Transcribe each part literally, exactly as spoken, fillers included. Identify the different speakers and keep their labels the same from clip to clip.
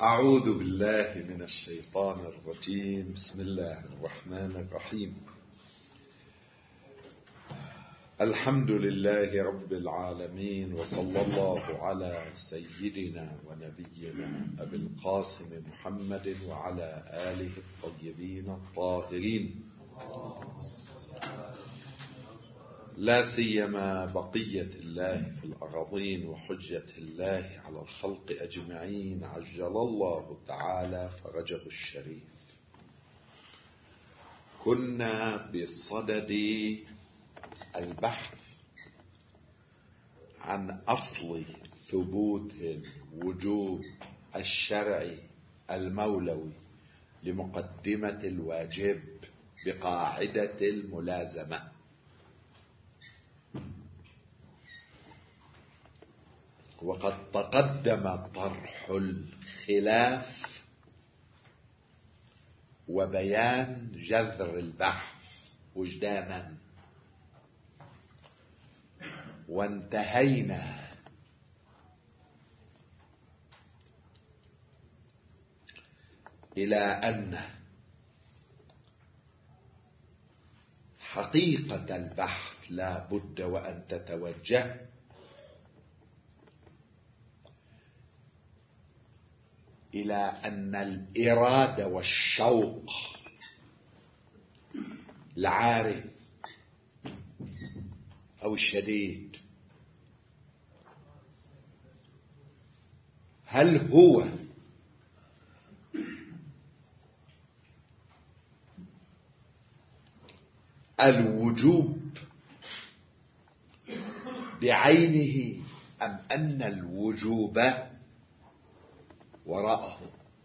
Speaker 1: أعوذ بالله من الشيطان الرجيم. بسم الله الرحمن الرحيم. الحمد لله رب العالمين، وصلى الله على سيدنا ونبينا أبي القاسم محمد وعلى آله الطيبين الطاهرين، لا سيما بقية الله في الأراضين وحجة الله على الخلق أجمعين، عجل الله تعالى فرجه الشريف. كنا بصدد البحث عن أصل ثبوت الوجوب الشرعي المولوي لمقدمة الواجب بقاعدة الملازمة، وقد تقدم طرح الخلاف وبيان جذر البحث وجدانا، وانتهينا إلى أن حقيقة البحث لا بد وأن تتوجه إلى أن الإرادة والشوق العاري أو الشديد هل هو الوجوب بعينه أم أن الوجوب وراءه؟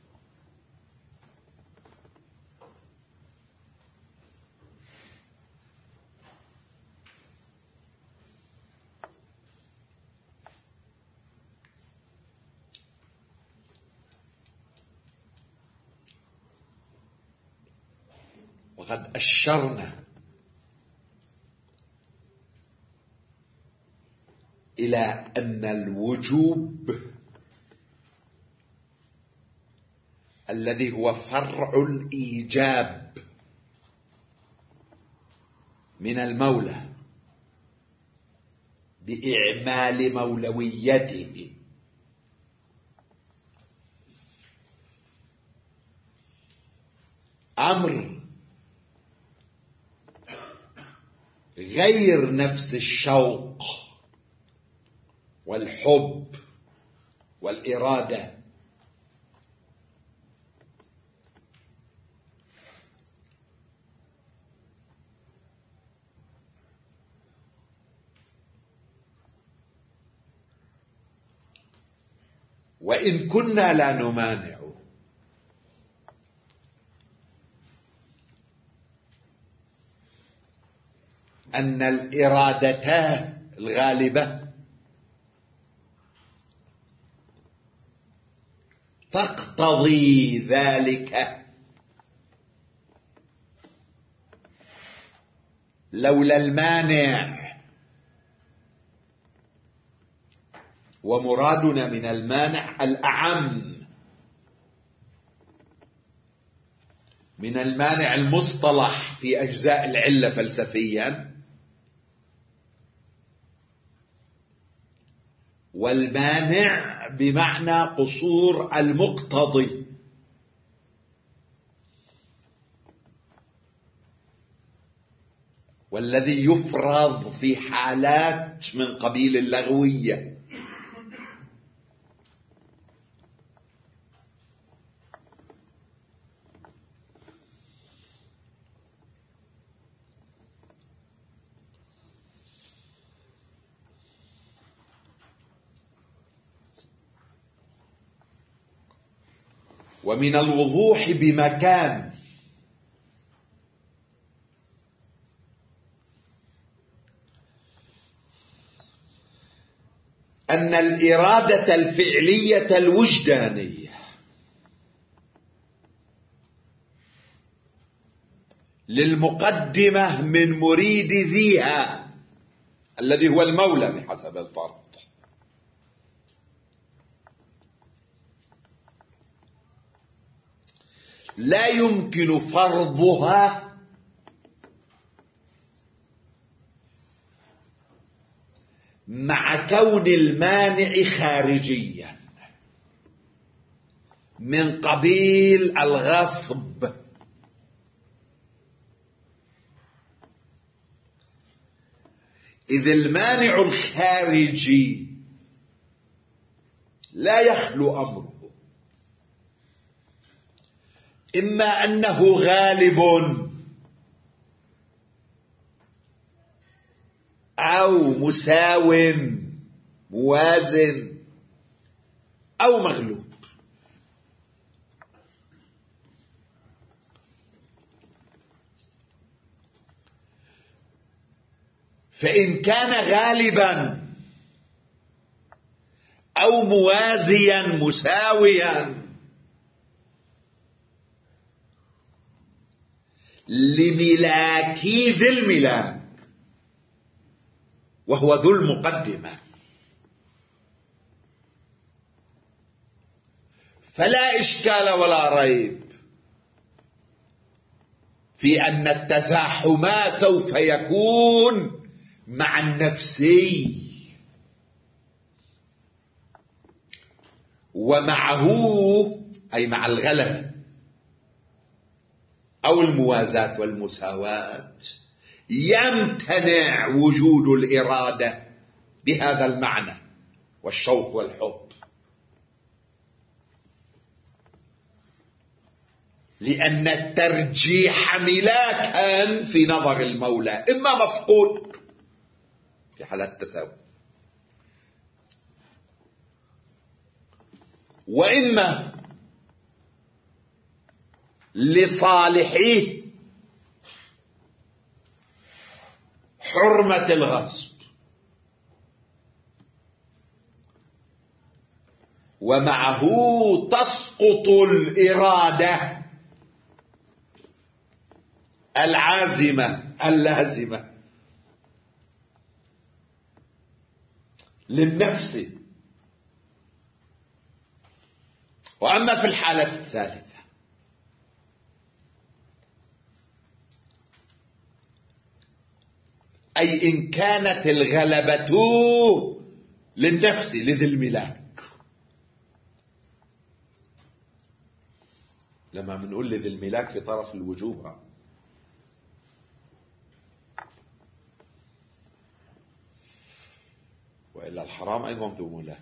Speaker 1: وقد أشرنا إلى أن الوجوب الذي هو فرع الإيجاب من المولى بإعمال مولويته أمر غير نفس الشوق والحب والإرادة، وإن كنا لا نمانع أن الإرادة الغالبة تقتضي ذلك، لولا المانع. ومرادنا من المانع الأعم من المانع المصطلح في أجزاء العلة فلسفيا، والمانع بمعنى قصور المقتضي، والذي يفرض في حالات من قبيل اللغوية. ومن الوضوح بمكان أن الإرادة الفعلية الوجدانية للمقدمة من مريد ذيها الذي هو المولى بحسب الفرض، لا يمكن فرضها مع كون المانع خارجيا من قبيل الغصب. إذ المانع الخارجي لا يخلو أمره إما أنه غالب أو مساو موازن أو مغلوب. فإن كان غالبا أو موازيا مساويا لملاكي ذي الملاك وهو ذو المقدمة، فلا إشكال ولا ريب في أن التزاحم سوف يكون مع النفسي ومعه أي مع الغلبة أو الموازاة والمساواة يمتنع وجود الإرادة بهذا المعنى والشوق والحب، لأن الترجيح ملاكا في نظر المولى إما مفقود في حالة التساوي وإما لصالحه حرمة الغصب، ومعه تسقط الإرادة العازمة اللازمة للنفس. وأما في الحالة الثالثة أي إن كانت الغلبة للنفس لذي الملاك. لما بنقول لذي الملاك في طرف الوجوب، وإلا الحرام أيضا ذو ملاك،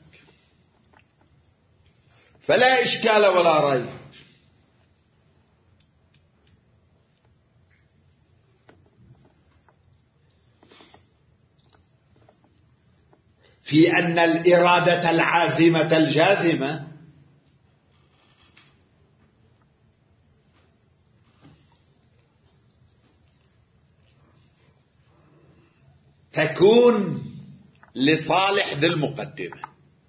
Speaker 1: فلا إشكال ولا ريب في أن الإرادة العازمة الجازمة تكون لصالح ذي المقدمة،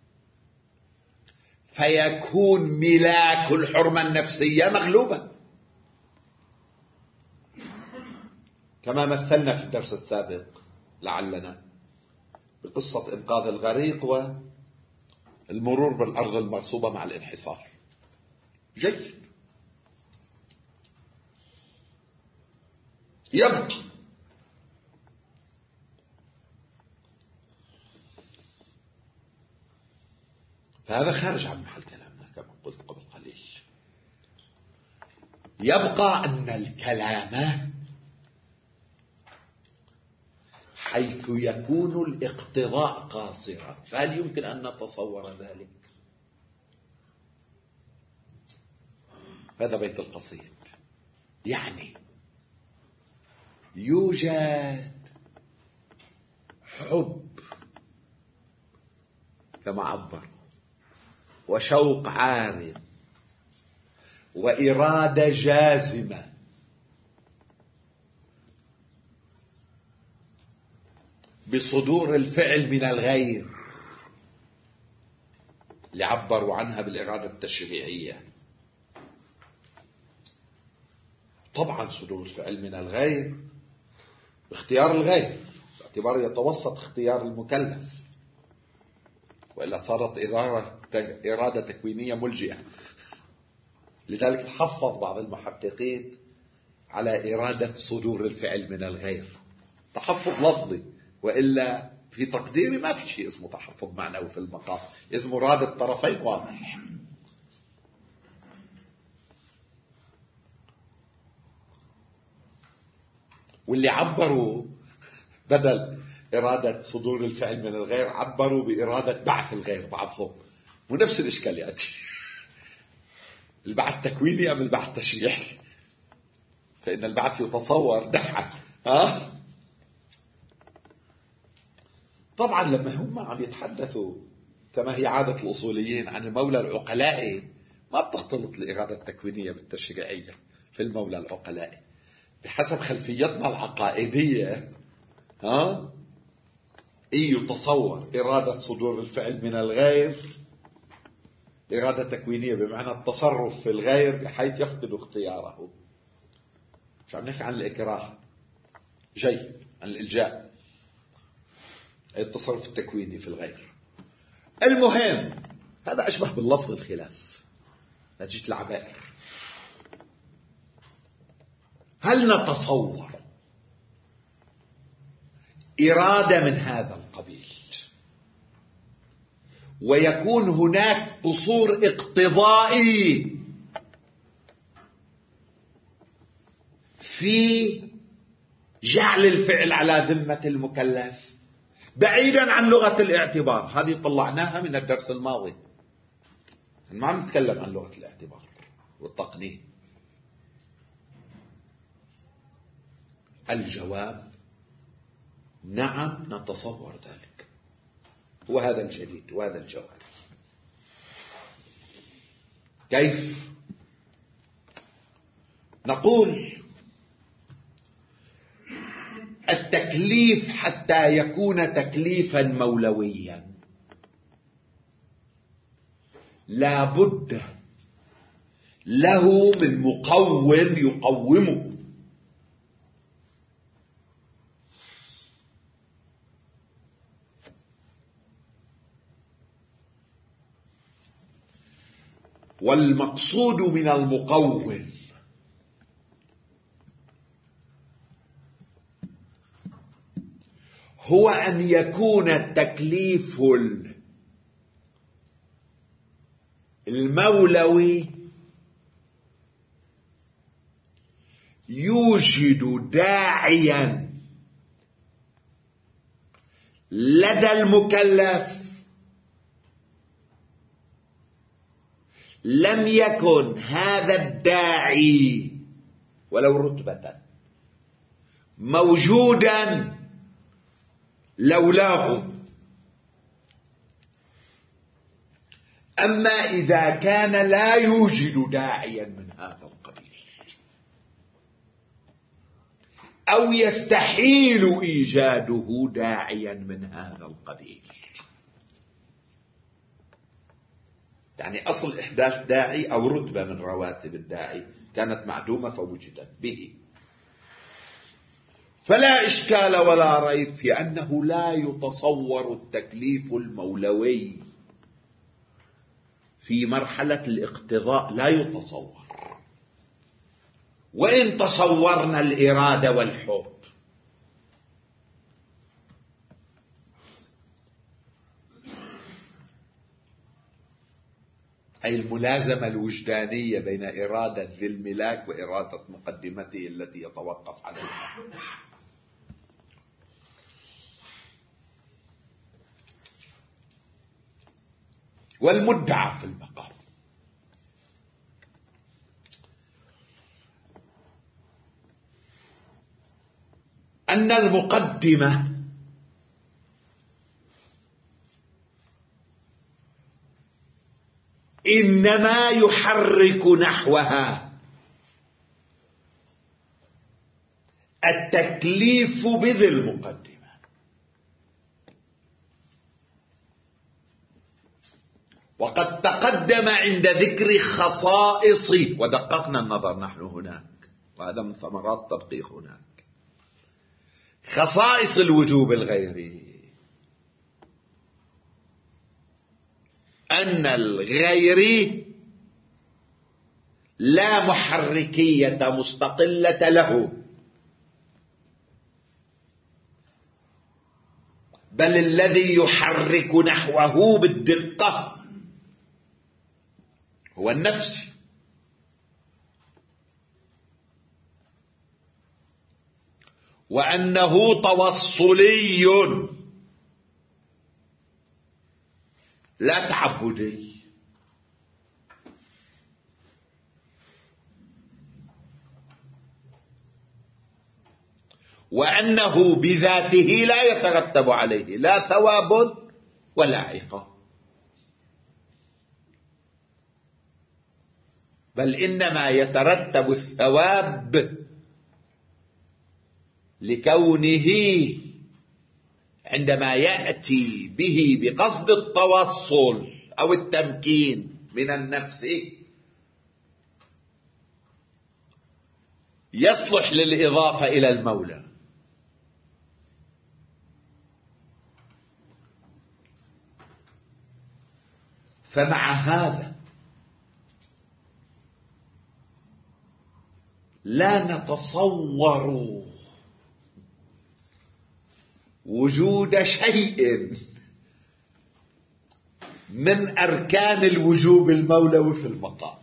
Speaker 1: فيكون ملاك الحرمة النفسية مغلوبا، كما مثلنا في الدرس السابق لعلنا بقصة إنقاذ الغريق والمرور بالأرض المغصوبة مع الانحصار. جيد، يبقى فهذا خارج عن محل كلامنا كما قلت قبل قليل. يبقى أن الكلام حيث يكون الاقتضاء قاصرا، فهل يمكن أن نتصور ذلك؟ هذا بيت القصيد. يعني يوجد حب كما عبر، وشوق عارم، وإرادة جازمة، بصدور الفعل من الغير اللي عبروا عنها بالإرادة التشريعية. طبعا صدور الفعل من الغير باختيار الغير، باعتبار يتوسط اختيار المكلف، وإلا صارت إرادة إرادة تكوينية ملجئة. لذلك حفظ بعض المحققين على إرادة صدور الفعل من الغير، تحفظ لفظي، وإلا في تقديري ما في شيء اسمه تحفظ معنوي في المقام، إذ مراد الطرفين واضح. واللي عبروا بدل إرادة صدور الفعل من الغير عبروا بإرادة بعث الغير بعضهم، ونفس الإشكال يأتي البعث تكويني أم البعث تشريعي؟ فإن البعث يتصور دفعا. ها؟ طبعا لما هم عم يتحدثوا كما هي عادة الأصوليين عن المولى العقلائي، ما بتختلط الإرادة التكوينية بالتشريعية في المولى العقلائي بحسب خلفيتنا العقائدية. ها؟ إيه يتصور إرادة صدور الفعل من الغير إرادة تكوينية بمعنى التصرف في الغير بحيث يفقد اختياره. مش عم نحكي عن الإكراه، جاي عن الإلجاء، التصرف التكويني في الغير. المهم هذا أشبه باللفظ الخلاف نتيجة العبائر. هل نتصور إرادة من هذا القبيل ويكون هناك قصور اقتضائي في جعل الفعل على ذمة المكلف بعيدا عن لغة الاعتبار؟ هذه طلعناها من الدرس الماضي، ما عم نتكلم عن لغة الاعتبار والتقنين. الجواب نعم نتصور ذلك، وهذا الجديد وهذا الجواب. كيف؟ نقول التكليف حتى يكون تكليفا مولويا لا بد له من مقوم يقومه. والمقصود من المقوم هو أن يكون التكليف المولوي يوجد داعيا لدى المكلف لم يكن هذا الداعي ولو رتبة موجودا لولاه. أما إذا كان لا يوجد داعيا من هذا القبيل أو يستحيل إيجاده داعيا من هذا القبيل، يعني أصل إحداث داعي أو رتبة من رواتب الداعي كانت معدومة فوجدت به، فلا إشكال ولا ريب في أنه لا يتصور التكليف المولوي في مرحلة الاقتضاء، لا يتصور. وإن تصورنا الإرادة والحب، أي الملازمة الوجدانية بين إرادة ذي الملاك وإرادة مقدمته التي يتوقف عليها. والمدعى في المقام أن المقدمة إنما يحرك نحوها التكليف بذي المقدمة. وقد تقدم عند ذكر خصائص، ودققنا النظر نحن هناك، وهذا من ثمرات التدقيق هناك، خصائص الوجوب الغيري، أن الغيري لا محركية مستقلة له، بل الذي يحرك نحوه بالدقة هو النفس. وأنه توصلي لا تعبدي، وأنه بذاته لا يترتب عليه لا ثواب ولا عقاب، بل إنما يترتب الثواب لكونه عندما يأتي به بقصد التوصل أو التمكين من النفس يصلح للإضافة إلى المولى. فمع هذا لا نتصور وجود شيء من أركان الوجوب المولوي في المقام،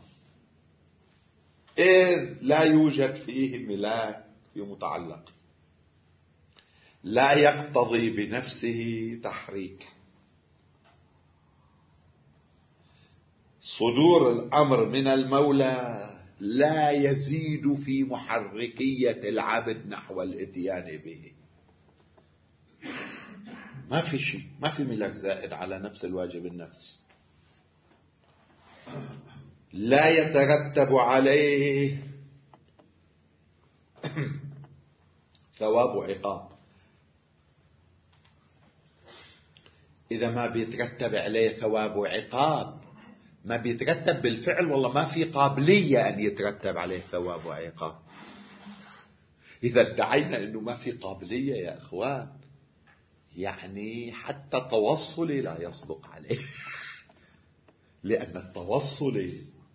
Speaker 1: إذ لا يوجد فيه ملاك في متعلق، لا يقتضي بنفسه تحريك. صدور الأمر من المولى لا يزيد في محركية العبد نحو الإتيان به. ما في شيء، ما في ملاك زائد على نفس الواجب النفسي، لا يترتب عليه ثواب وعقاب. إذا ما بيترتب عليه ثواب وعقاب ما بيترتب بالفعل، والله ما في قابلية أن يترتب عليه ثواب وعقاب. إذا ادعينا أنه ما في قابلية يا أخوان، يعني حتى التوصل لا يصدق عليه، لأن التوصل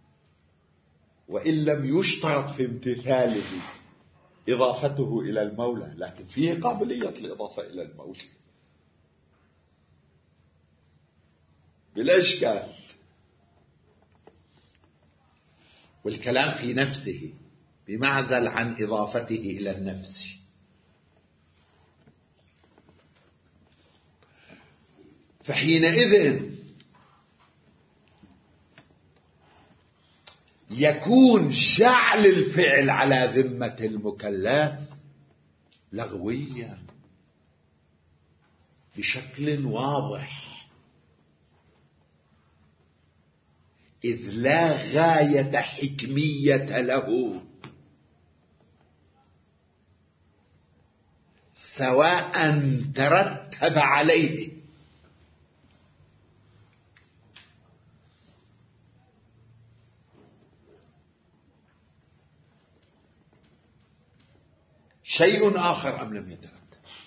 Speaker 1: وإن لم يشترط في امتثاله إضافته إلى المولى، لكن فيه قابلية الإضافة إلى المولى بلا إشكال. والكلام في نفسه بمعزل عن إضافته إلى النفس. فحينئذ يكون جعل الفعل على ذمة المكلف لغويا بشكل واضح، إذ لا غاية حكمية له، سواء ترتب عليه شيء آخر أم لم يترتب.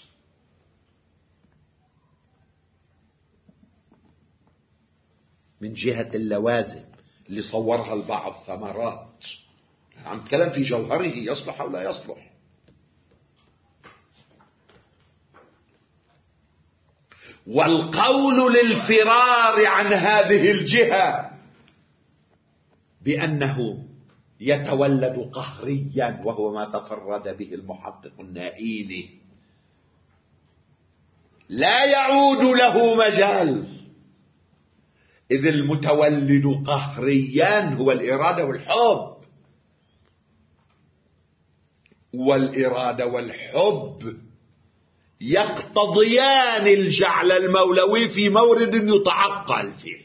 Speaker 1: من جهة اللوازم اللي صورها البعض ثمرات، عم نتكلم في جوهره يصلح أو لا يصلح. والقول للفرار عن هذه الجهة بأنه يتولد قهريا، وهو ما تفرد به المحقق النائيني، لا يعود له مجال، إذ المتولد قهريا هو الإرادة والحب، والإرادة والحب يقتضيان الجعل المولوي في مورد يتعقل فيه.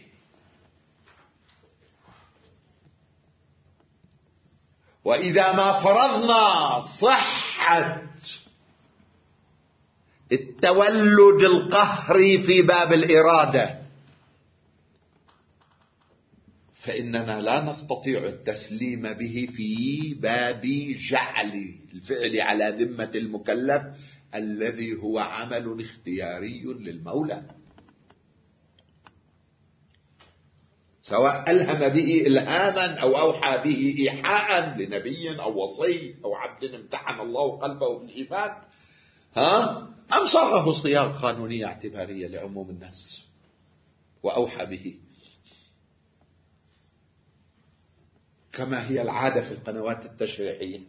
Speaker 1: وإذا ما فرضنا صحة التولد القهري في باب الإرادة، فإننا لا نستطيع التسليم به في باب جعل الفعل على ذمة المكلف الذي هو عمل اختياري للمولى. سواء ألهم به إلهاما أو أوحى به إيحاء لنبي أو وصي أو عبد امتحن الله قلبه بالإيمان، ها أم صاغه صياغة قانونية اعتبارية لعموم الناس وأوحى به كما هي العادة في القنوات التشريعية.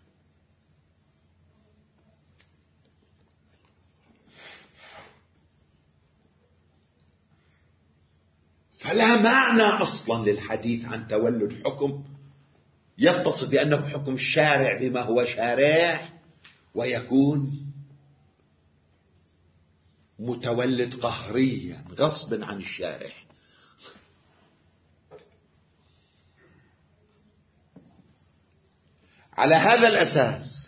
Speaker 1: فلا معنى أصلا للحديث عن تولد حكم يتصف بأنه حكم الشارع بما هو شارع ويكون متولد قهريا غصبا عن الشارع. على هذا الأساس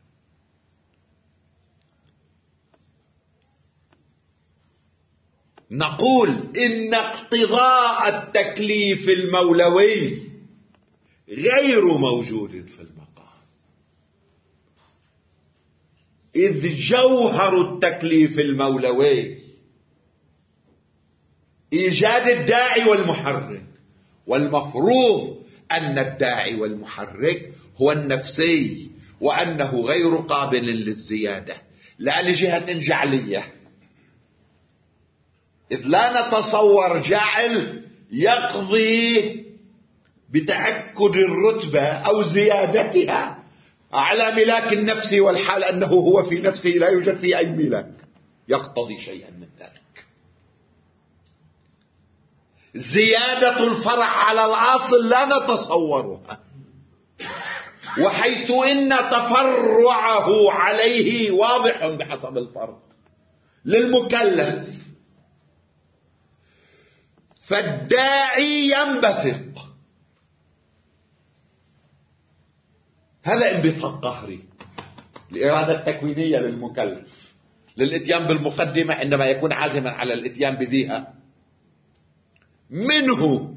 Speaker 1: نقول إن اقتضاء التكليف المولوي غير موجود في المقام، إذ جوهر التكليف المولوي إيجاد الداعي والمحرك، والمفروض أن الداعي والمحرك هو النفسي، وأنه غير قابل للزيادة لا لجهة جعلية، إذ لا نتصور جعل يقضي بتأكد الرتبة أو زيادتها على ملاك النفس، والحال أنه هو في نفسه لا يوجد فيه أي ملاك يقتضي شيئا من ذلك. زيادة الفرع على الأصل لا نتصورها، وحيث إن تفرعه عليه واضح بحسب الفرق للمكلف، فالداعي ينبثق، هذا انبثاق قهري الإرادة التكوينية للمكلف للإتيان بالمقدمة عندما يكون عازما على الإتيان بذيها منه.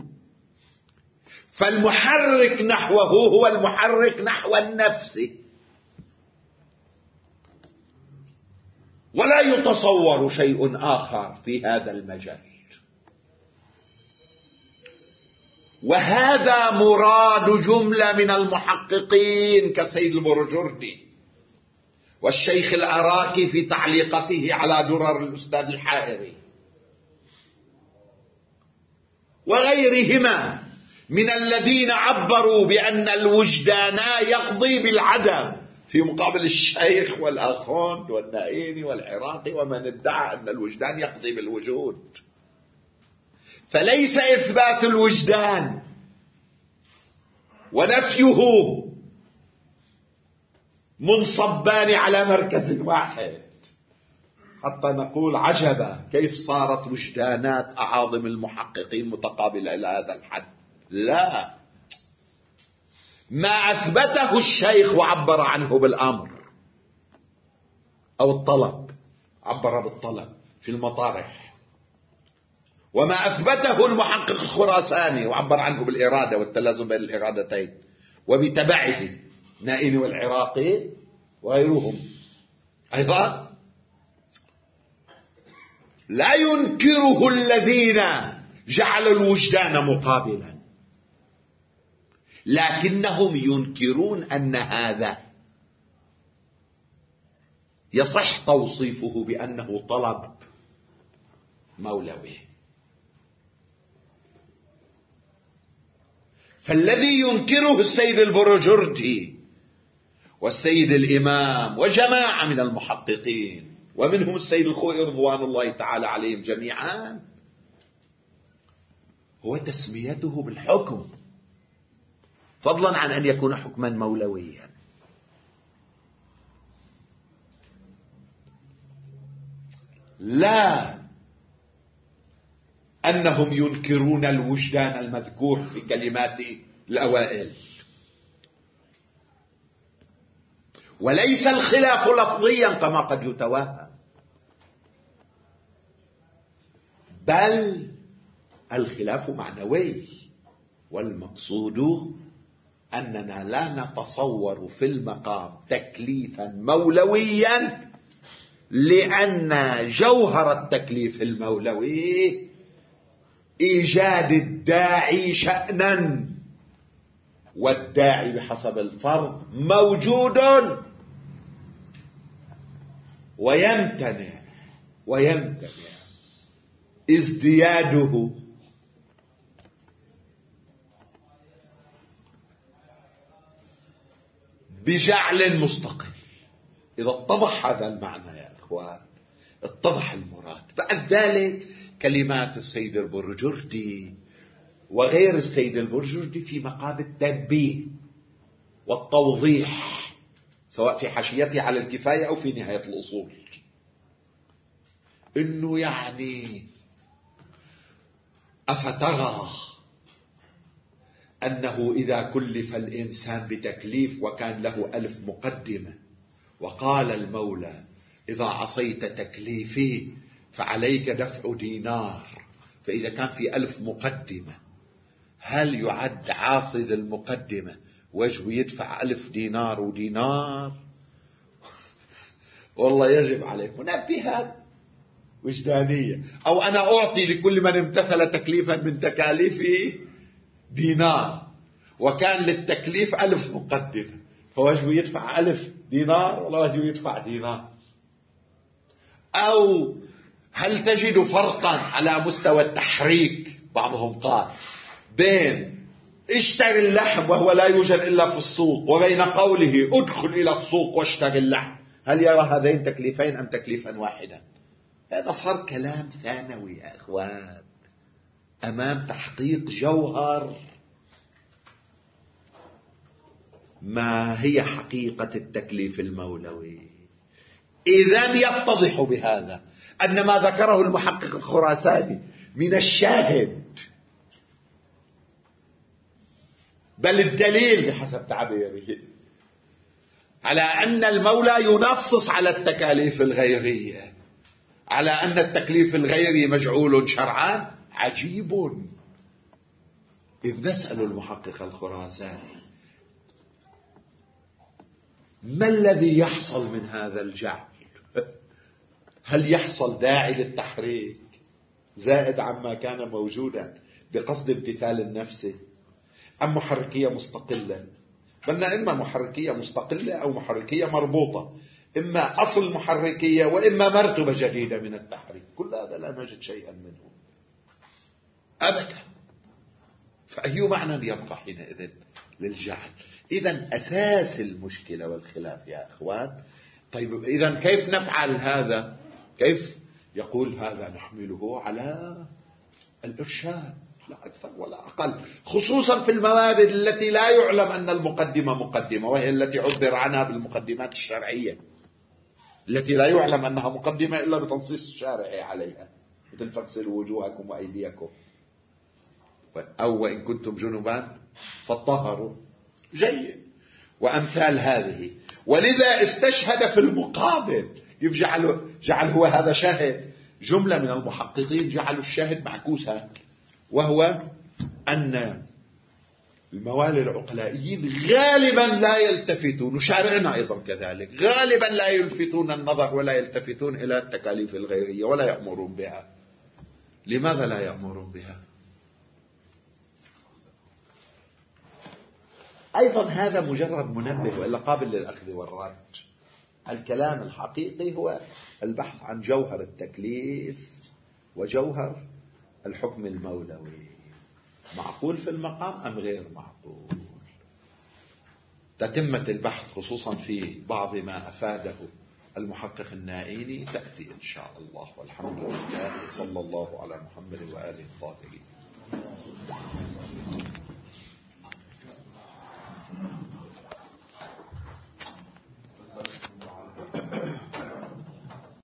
Speaker 1: فالمحرك نحوه هو المحرك نحو النفس، ولا يتصور شيء آخر في هذا المجال. وهذا مراد جملة من المحققين كالسيد البرجردي والشيخ العراقي في تعليقته على درر الأستاذ الحائري وغيرهما من الذين عبروا بأن الوجدان يقضي بالعدم، في مقابل الشيخ والآخوند والنائيني والعراقي ومن ادعى أن الوجدان يقضي بالوجود. فليس إثبات الوجدان ونفيه منصبان على مركز واحد حتى نقول عجبا كيف صارت وجدانات أعاظم المحققين متقابلة إلى هذا الحد. لا، ما أثبته الشيخ وعبر عنه بالأمر أو الطلب، عبر بالطلب في المطارح، وما أثبته المحقق الخراساني وعبر عنه بالإرادة والتلازم بين الإرادتين، وبتبعه نائني والعراقي وغيرهم أيضا لا ينكره الذين جعلوا الوجدان مقابلا، لكنهم ينكرون أن هذا يصح توصيفه بأنه طلب مولوي. فالذي ينكره السيد البرجردي والسيد الإمام وجماعة من المحققين ومنهم السيد الخوئي رضوان الله تعالى عليهم جميعا هو تسميته بالحكم، فضلا عن أن يكون حكما مولويا. لا أنهم ينكرون الوجدان المذكور في كلمات الأوائل، وليس الخلاف لفظيا كما قد يتوهم، بل الخلاف معنوي، والمقصود أننا لا نتصور في المقام تكليفا مولويا، لأن جوهر التكليف المولوي إيجاد الداعي شأنا، والداعي بحسب الفرض موجود ويمتنع ويمتنع ازدياده بجعل مستقل. إذا اتضح هذا المعنى يا إخوان اتضح المراد. بعد ذلك كلمات السيد البرجردي وغير السيد البرجردي في مقام التنبيه والتوضيح، سواء في حاشيته على الكفاية أو في نهاية الأصول، إنه يعني أفترى أنه إذا كلف الإنسان بتكليف وكان له ألف مقدمة وقال المولى إذا عصيت تكليفي فعليك دفع دينار، فإذا كان في ألف مقدمة هل يعد عاصي المقدمة وجهه يدفع ألف دينار ودينار؟ والله يجب عليه منبهات وجدانية. أو أنا أعطي لكل من امتثل تكليفا من تكاليفه دينار وكان للتكليف ألف مقدمة، فوجهه يدفع ألف دينار ولا وجهه يدفع دينار؟ أو هل تجد فرقا على مستوى التحريك؟ بعضهم قال بين اشتري اللحم وهو لا يوجد إلا في السوق وبين قوله ادخل إلى السوق واشتري اللحم، هل يرى هذين تكليفين أم تكليفا واحدا؟ هذا صار كلام ثانوي يا إخوان أمام تحقيق جوهر ما هي حقيقة التكليف المولوي. إذن يتضح بهذا أن ما ذكره المحقق الخراساني من الشاهد بل الدليل بحسب تعبيره على أن المولى ينصص على التكاليف الغيرية، على أن التكليف الغيري مجعول شرعا، عجيب. إذ نسأل المحقق الخراساني ما الذي يحصل من هذا الجعل؟ هل يحصل داعي للتحريك زائد عما كان موجودا بقصد امتثال النفس، أم محركية مستقلة؟ بلنا إما محركية مستقلة أو محركية مربوطة، إما أصل محركية وإما مرتبة جديدة من التحريك. كل هذا لا نجد شيئا منه أبدا. فأي معنى يبقى حينئذ للجعل؟ إذن أساس المشكلة والخلاف يا أخوان. طيب إذن كيف نفعل هذا؟ كيف يقول هذا نحمله على الإرشاد لا أكثر ولا أقل، خصوصا في الموارد التي لا يعلم أن المقدمة مقدمة، وهي التي عبر عنها بالمقدمات الشرعية التي لا يعلم أنها مقدمة إلا بتنصيص الشارع عليها، مثل فاغسلوا وجوهكم وأيديكم، أو وإن كنتم جنبا فطهروا، جيد، وأمثال هذه. ولذا استشهد في المقابل، يجعل جعل هو هذا شاهد. جملة من المحققين جعلوا الشاهد معكوسا، وهو أن الموالي العقلائيين غالبا لا يلتفتون، وشارعنا أيضا كذلك، غالبا لا يلفتون النظر ولا يلتفتون إلى التكاليف الغيرية ولا يأمرون بها. لماذا لا يأمرون بها؟ أيضا هذا مجرد منبه وإلا قابل للأخذ والرد. الكلام الحقيقي هو البحث عن جوهر التكليف وجوهر الحكم المولوي، معقول في المقام أم غير معقول. تتمة البحث خصوصا في بعض ما أفاده المحقق النائيني تأتي إن شاء الله، والحمد لله، صلى الله على محمد وآله الطاهرين.